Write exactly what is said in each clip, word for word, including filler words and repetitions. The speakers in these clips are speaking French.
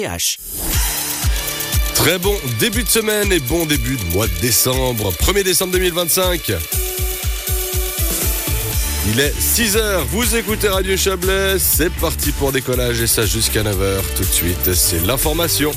H. Très bon début de semaine et bon début de mois de décembre. premier décembre deux mille vingt-cinq. Il est six heures, vous écoutez Radio Chablais, c'est parti pour décollage et ça jusqu'à neuf heures. Tout de suite, c'est l'information.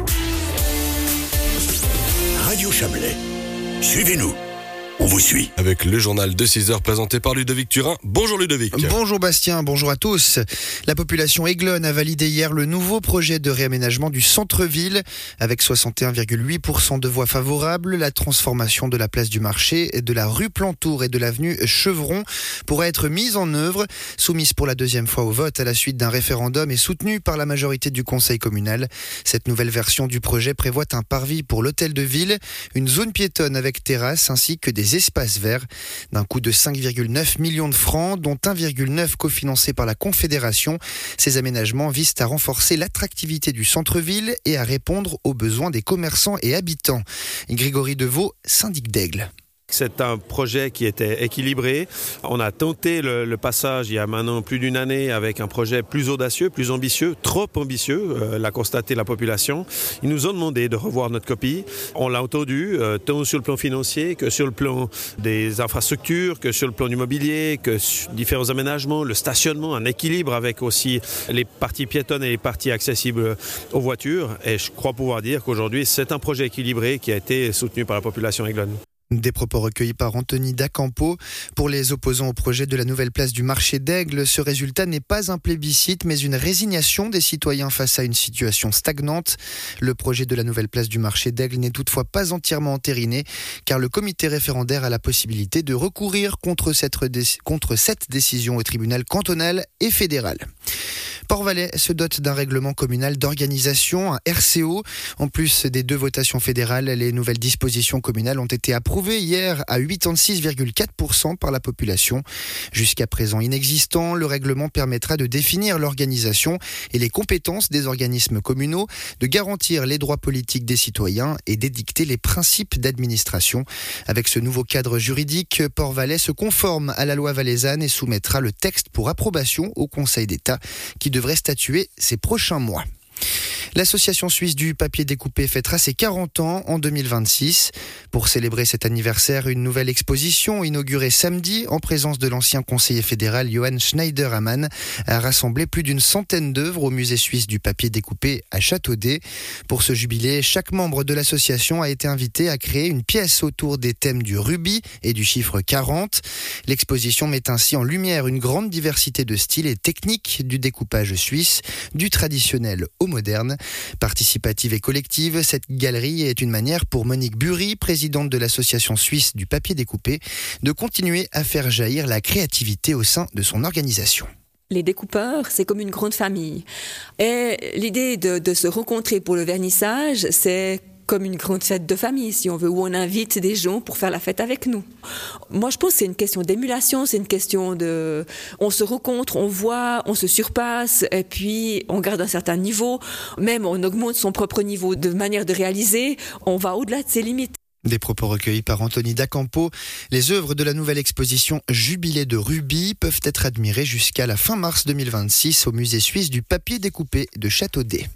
Radio Chablais, suivez-nous. On vous suit. Avec le journal de six heures présenté par Ludovic Turin. Bonjour Ludovic. Bonjour Bastien, bonjour à tous. La population aiglonne a validé hier le nouveau projet de réaménagement du centre-ville. Avec soixante et un virgule huit pour cent de voix favorables, la transformation de la place du marché, de la rue Plantour et de l'avenue Chevron pourrait être mise en œuvre. Soumise pour la deuxième fois au vote à la suite d'un référendum et soutenue par la majorité du conseil communal. Cette nouvelle version du projet prévoit un parvis pour l'hôtel de ville, une zone piétonne avec terrasse ainsi que des espaces verts d'un coût de cinq virgule neuf millions de francs, dont un virgule neuf cofinancé par la Confédération. Ces aménagements visent à renforcer l'attractivité du centre-ville et à répondre aux besoins des commerçants et habitants. Grégory Deveau, syndic d'Aigle. C'est un projet qui était équilibré. On a tenté le, le passage il y a maintenant plus d'une année avec un projet plus audacieux, plus ambitieux, trop ambitieux, euh, l'a constaté la population. Ils nous ont demandé de revoir notre copie. On l'a entendu, euh, tant sur le plan financier que sur le plan des infrastructures, que sur le plan du mobilier, que sur différents aménagements, le stationnement, un équilibre avec aussi les parties piétonnes et les parties accessibles aux voitures. Et je crois pouvoir dire qu'aujourd'hui, c'est un projet équilibré qui a été soutenu par la population aiglonne. Des propos recueillis par Anthony Dacampo. Pour les opposants au projet de la nouvelle place du marché d'Aigle, ce résultat n'est pas un plébiscite, mais une résignation des citoyens face à une situation stagnante. Le projet de la nouvelle place du marché d'Aigle n'est toutefois pas entièrement entériné, car le comité référendaire a la possibilité de recourir contre cette, dé- contre cette décision au tribunal cantonal et fédéral. Port-Valais se dote d'un règlement communal d'organisation, un R C O. En plus des deux votations fédérales, les nouvelles dispositions communales ont été approuvées hier à quatre-vingt-seize virgule quatre pour cent par la population. Jusqu'à présent inexistant, le règlement permettra de définir l'organisation et les compétences des organismes communaux, de garantir les droits politiques des citoyens et d'édicter les principes d'administration. Avec ce nouveau cadre juridique, Port-Valais se conforme à la loi valaisanne et soumettra le texte pour approbation au Conseil d'État qui devrait statuer ces prochains mois. L'Association suisse du papier découpé fêtera ses quarante ans en deux mille vingt-six. Pour célébrer cet anniversaire, une nouvelle exposition inaugurée samedi en présence de l'ancien conseiller fédéral Johann Schneider-Ammann a rassemblé plus d'une centaine d'œuvres au musée suisse du papier découpé à Châteaudet. Pour ce jubilé, chaque membre de l'association a été invité à créer une pièce autour des thèmes du rubis et du chiffre quarante. L'exposition met ainsi en lumière une grande diversité de styles et techniques du découpage suisse, du traditionnel au moderne. Participative et collective, cette galerie est une manière pour Monique Bury, présidente de l'association suisse du papier découpé, de continuer à faire jaillir la créativité au sein de son organisation. Les découpeurs, c'est comme une grande famille. Et l'idée de, de se rencontrer pour le vernissage, c'est comme une grande fête de famille, si on veut, où on invite des gens pour faire la fête avec nous. Moi, je pense que c'est une question d'émulation, c'est une question de... On se rencontre, on voit, on se surpasse, et puis on garde un certain niveau. Même on augmente son propre niveau de manière de réaliser, on va au-delà de ses limites. Des propos recueillis par Anthony Dacampo. Les œuvres de la nouvelle exposition Jubilé de Rubis peuvent être admirées jusqu'à la fin mars deux mille vingt-six au musée suisse du papier découpé de Châteaudet.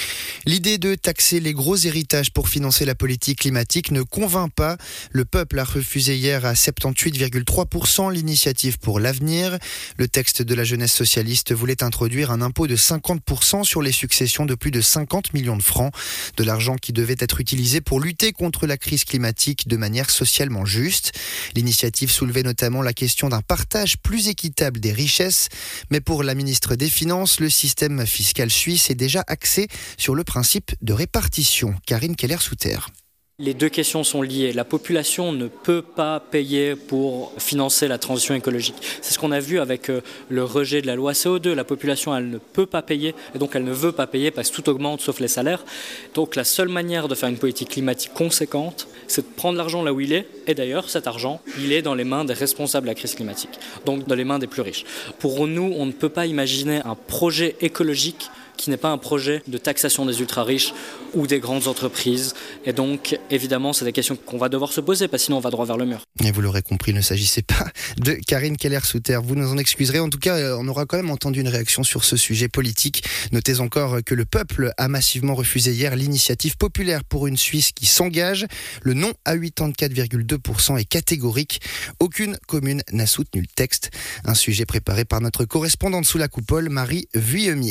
L'idée de taxer les gros héritages pour financer la politique climatique ne convainc pas. Le peuple a refusé hier à soixante-dix-huit virgule trois pour cent l'initiative pour l'avenir. Le texte de la jeunesse socialiste voulait introduire un impôt de cinquante pour cent sur les successions de plus de cinquante millions de francs. De l'argent qui devait être utilisé pour lutter contre la crise climatique de manière socialement juste. L'initiative soulevait notamment la question d'un partage plus équitable des richesses. Mais pour la ministre des Finances, le système fiscal suisse est déjà axé sur le principe de répartition. Karine Keller-Souter. Les deux questions sont liées. La population ne peut pas payer pour financer la transition écologique. C'est ce qu'on a vu avec le rejet de la loi C O deux. La population, elle ne peut pas payer et donc elle ne veut pas payer parce que tout augmente sauf les salaires. Donc la seule manière de faire une politique climatique conséquente, c'est de prendre l'argent là où il est. Et d'ailleurs, cet argent, il est dans les mains des responsables de la crise climatique, donc dans les mains des plus riches. Pour nous, on ne peut pas imaginer un projet écologique qui n'est pas un projet de taxation des ultra-riches ou des grandes entreprises. Et donc, évidemment, c'est des questions qu'on va devoir se poser, parce que sinon on va droit vers le mur. Et vous l'aurez compris, il ne s'agissait pas de Karine Keller-Souter. Vous nous en excuserez. En tout cas, on aura quand même entendu une réaction sur ce sujet politique. Notez encore que le peuple a massivement refusé hier l'initiative populaire pour une Suisse qui s'engage. Le non à quatre-vingt-quatorze virgule deux pour cent est catégorique. Aucune commune n'a soutenu le texte. Un sujet préparé par notre correspondante sous la coupole, Marie Vuillemier.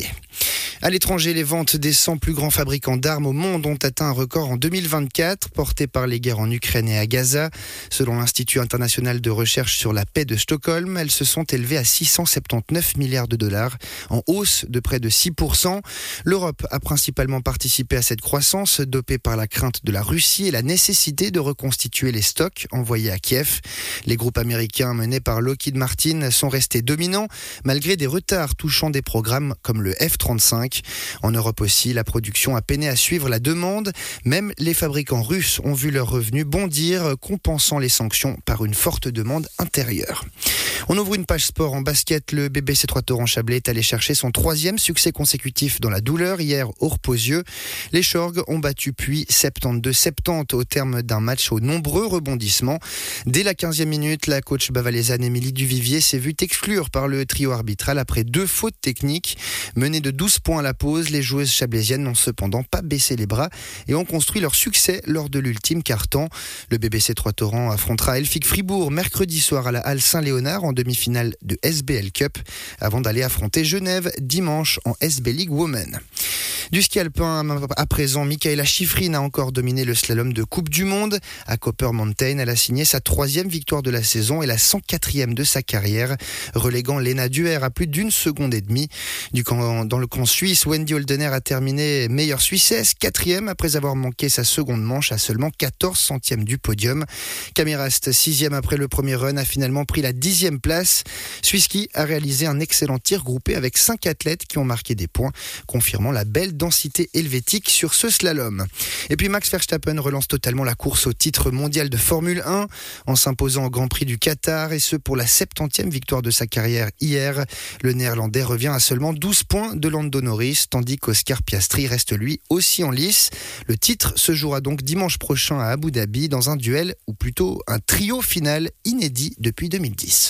À l'étranger, les ventes des cent plus grands fabricants d'armes au monde ont atteint un record en deux mille vingt-quatre, porté par les guerres en Ukraine et à Gaza. Selon l'Institut international de recherche sur la paix de Stockholm, elles se sont élevées à six cent soixante-dix-neuf milliards de dollars, en hausse de près de six pour cent. L'Europe a principalement participé à cette croissance, dopée par la crainte de la Russie et la nécessité de reconstituer les stocks envoyés à Kiev. Les groupes américains menés par Lockheed Martin sont restés dominants, malgré des retards touchant des programmes comme le F trente-cinq. En Europe aussi, la production a peiné à suivre la demande. Même les fabricants russes ont vu leurs revenus bondir, compensant les sanctions par une forte demande intérieure. On ouvre une page sport en basket. Le B B C Trois-Torrents-Chablais est allé chercher son troisième succès consécutif dans la douleur hier au Reposieux. Les Chorgues ont battu Puy soixante-douze à soixante-dix au terme d'un match aux nombreux rebondissements. Dès la quinzième minute, la coach bavalaisane Émilie Duvivier s'est vue exclure par le trio arbitral après deux fautes techniques. Menées de douze points à la pause, les joueuses chablaisiennes n'ont cependant pas baissé les bras et ont construit leur succès lors de l'ultime quart-temps. Le B B C Trois-Torrents affrontera Elphick Fribourg mercredi soir à la Halle Saint-Léonard en demi-finale de S B L Cup avant d'aller affronter Genève dimanche en S B League Women. Du ski alpin à présent, Michaela Schifrin a encore dominé le slalom de Coupe du Monde. À Copper Mountain, elle a signé sa troisième victoire de la saison et la cent quatrième de sa carrière, reléguant Lena Duer à plus d'une seconde et demie. Du camp, dans le camp suisse, Wendy Holdener a terminé meilleure Suissesse, quatrième après avoir manqué sa seconde manche à seulement quatorze centièmes du podium. Camille Rast, sixième après le premier run, a finalement pris la dixième place. Swisski a réalisé un excellent tir groupé avec cinq athlètes qui ont marqué des points, confirmant la belle densité helvétique sur ce slalom. Et puis Max Verstappen relance totalement la course au titre mondial de Formule un en s'imposant au Grand Prix du Qatar, et ce pour la septantième victoire de sa carrière hier. Le Néerlandais revient à seulement douze points de Lando Norris, tandis qu'Oscar Piastri reste lui aussi en lice. Le titre se jouera donc dimanche prochain à Abu Dhabi dans un duel, ou plutôt un trio final inédit depuis deux mille dix.